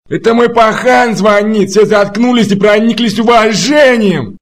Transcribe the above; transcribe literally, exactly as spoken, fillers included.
Это мой пахан звонит, все заткнулись и прониклись уважением.